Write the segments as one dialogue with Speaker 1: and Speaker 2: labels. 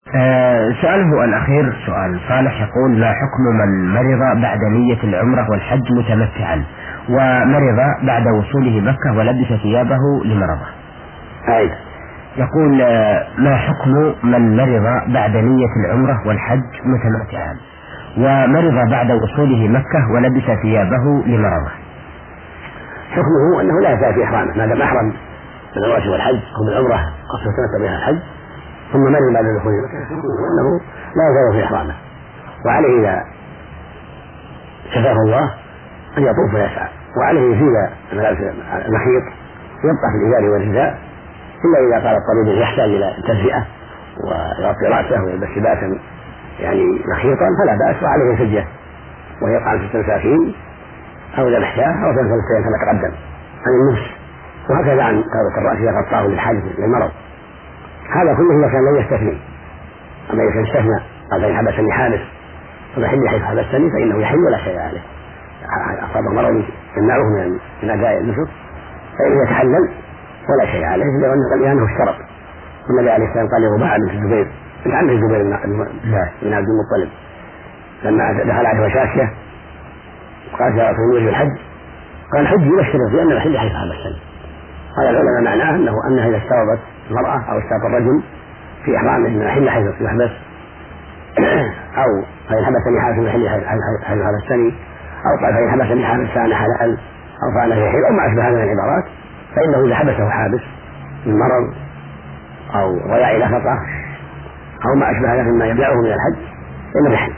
Speaker 1: سؤاله الأخير سؤال صالح، يقول: ما حكم من مرض بعد نية العمرة والحج متمتعا، ومرض بعد وصوله مكة ولبس ثيابه لمرضه؟ يقول: ما حكم من مرض بعد نية العمرة والحج متمتعا، ومرض بعد وصوله مكة ولبس ثيابه لمرضه؟
Speaker 2: حكمه أنه لا يزال في إحرامه ما دام أحرم من العمرة والحج أو من العمرة قصد سنة بها الحج ثم مرض بعد دخول مكة، أنه لا يزال في إحرامه، وعليه إذا شفاه الله أن يطوف ويسعى، وعليه يزيل المخيط يبقى في الإزار والرداء، إلا إذا قال الطبيب يحتاج إلى تدفئة ويغطي رأسه ويلبس لباسا يعني مخيطا فلا بأس، وعليه فدية وهي طعام 6 مساكين أو ذبح شاة أو ثلث كما تقدم عن النفس، وهكذا عن كرة الرأس إذا غطاه للحاجة للمرض. هذا كله إذا كان لا يستثني، أما إذا كان استثنى قال إن حبسني حابس فمحل حيث حبستني فإنه يحل ولا شيء عليه، أصاب مرض يمنعه من أداء النسك فإنه يتحلل ولا شيء عليه، لأنه اشترط. النبي عليه السلام قال لرباعة بنت الزبير بنت عمه الزبير بن عبد المطلب لما دخل عليه وشاشة قال: يا رسول الله الحج، قال: الحج يشترط لأنه يحل حيث حبستني. قال العلماء معناه أنها إذا اشترطت المرأة أو اشترط الرجل في إحرامه أنه يحل حيث يحبس أو فإن حبسني حابس يحل حيث حبستني، أو قال فإن حبسني حابس فأنا حلال، أو فأنا يحل، أو ما أشبه هذه العبارات، فإنه إذا حبسه حابس من مرض أو ضياع لفقة أو ما أشبه ذلك مما يمنعه من الحج فإنه يحل.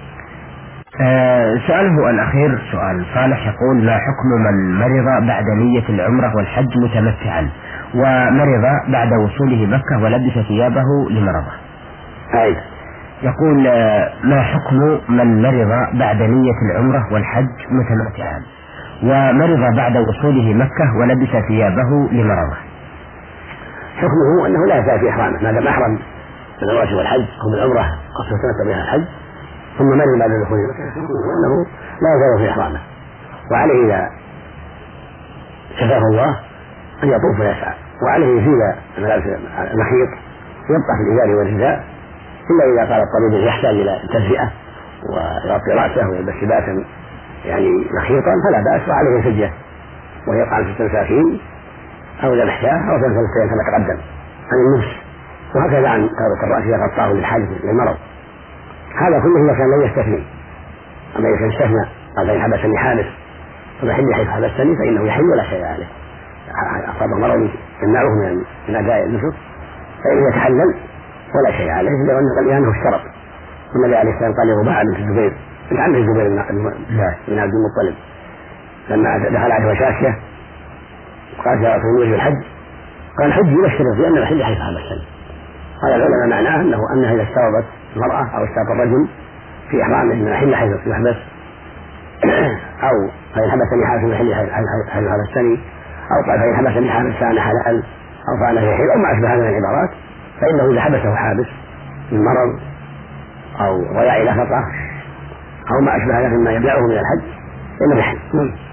Speaker 1: سؤاله الأخير سؤال صالح، يقول: ما حكم من مرض بعد نية العمرة والحج متمتعا، ومرض بعد وصوله مكة ولبس ثيابه لمرضه؟ يقول: ما حكم من مرض بعد نية العمرة والحج متمتعا، ومرض بعد وصوله مكة ولبس ثيابه لمرضه؟
Speaker 2: حكمه أنه لا يزال في إحرامه ما دام أحرم من العمرة والحج أو من العمرة قصد سنة بها الحج ثم مرض بعد دخول مكة، أنه لا يزال في إحرامه، وعليه إذا شفاه الله أن يطوف ويسعى، وعليه يزيل المخيط يبقى في الإزار والرداء، إلا إذا قال الطبيب يحتاج إلى تدفئة ويغطي رأسه ويلبس لباسا يعني مخيطا فلا بأس، وعليه فدية وهي طعام 6 مساكين أو ذبح شاة أو ثلث كما تقدم عن النفس، وهكذا عن كرة الرأس إذا غطاه للحاجة للمرض. هذا كله إذا كان لا يستثني، أما إذا كان استثنى قال إن حبسني حابس فمحل حيث حبستني فإنه يحل ولا شيء عليه، أصاب مرض يمنعه من أداء النسك فإنه يتحلل ولا شيء عليه، لأنه اشترط. النبي عليه السلام قال لرباعة بنت الزبير بنت عمه الزبير بن عبد المطلب لما دخل عليه وشاشة قال: يا رسول الله الحج، قال: الحج يشترط لأنه يحل حيث حبستني. قال العلماء معناه أنها إذا اشترطت المرأة أو اشترط الرجل في إحرامه أنه يحل حيث يحبس أو فإن حبسني حابس يحل حيث حبستني، أو قال فإن حبسني حابس فأنا حلال، أو فأنا يحل، أو ما أشبه هذه العبارات، فإنه إذا حبسه حابس من مرض أو ضياع لفقة أو ما أشبه ذلك مما يمنعه من الحج فإنه يحل.